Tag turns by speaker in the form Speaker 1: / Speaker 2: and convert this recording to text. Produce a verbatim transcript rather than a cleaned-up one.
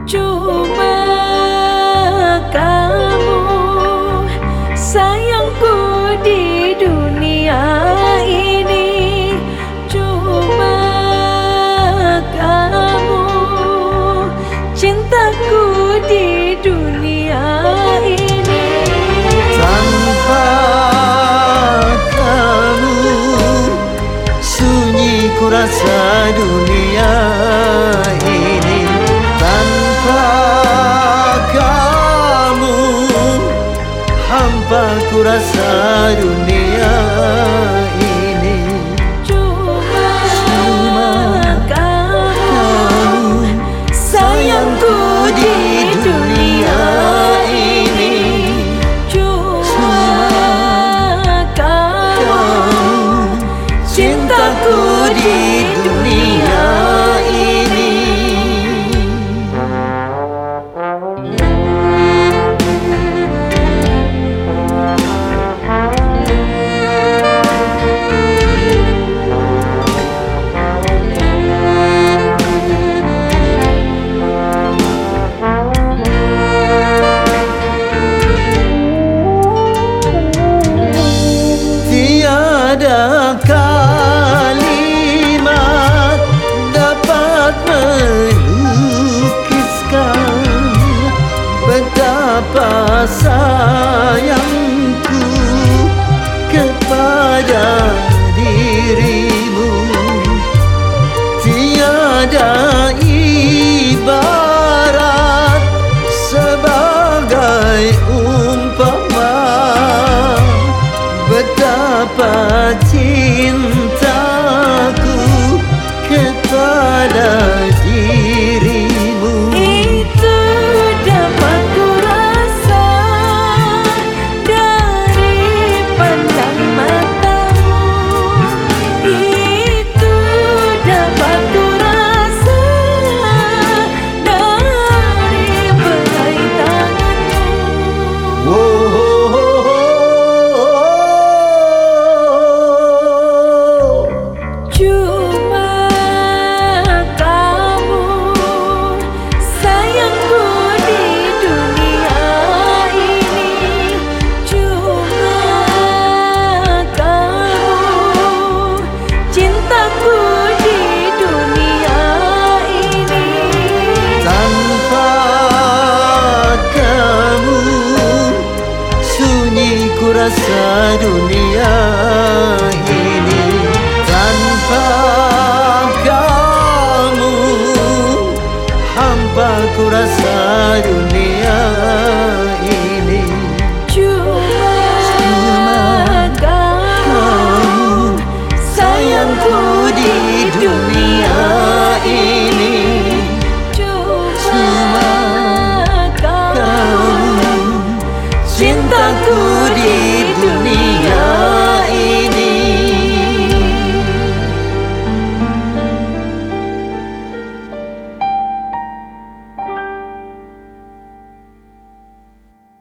Speaker 1: Cuma kamu sayangku di dunia ini. Cuma kamu cintaku di dunia ini.
Speaker 2: Tanpa kamu sunyi ku rasa dunia ini. Tanpa kamu hampa ku rasa dunia ini.
Speaker 1: Cuma, Cuma kamu sayangku di dunia ini. Cuma kamu cintaku di dunia ini.
Speaker 2: Tiada kalimat dapat melukiskan betapa sayangku kepada dirimu. Tiada ibarat sebagai umpama betapa cintaku kepada dirimu.
Speaker 1: Itu dapat ku rasa dari pandang matamu. Itu dapat ku rasa dari berai tanganmu.
Speaker 2: Oh,
Speaker 1: Cuma kamu sayangku di dunia ini. Cuma kamu cintaku di dunia ini.
Speaker 2: tanpa kamu sunyi ku rasa dunia ini. Tanpa kamu hampa ku rasa dunia